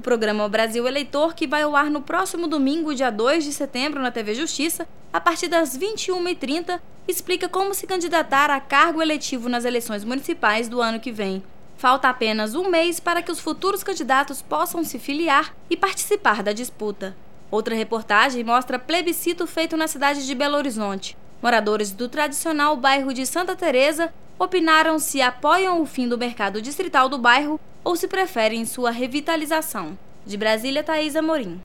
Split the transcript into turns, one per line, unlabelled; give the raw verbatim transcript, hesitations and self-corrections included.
programa Brasil Eleitor, que vai ao ar no próximo domingo, dia dois de setembro, na T V Justiça, a partir das vinte e uma e trinta, explica como se candidatar a cargo eletivo nas eleições municipais do ano que vem. Falta apenas um mês para que os futuros candidatos possam se filiar e participar da disputa. Outra reportagem mostra plebiscito feito na cidade de Belo Horizonte. Moradores do tradicional bairro de Santa Teresa opinaram se apoiam o fim do mercado distrital do bairro ou se preferem sua revitalização. De Brasília, Thaís Amorim.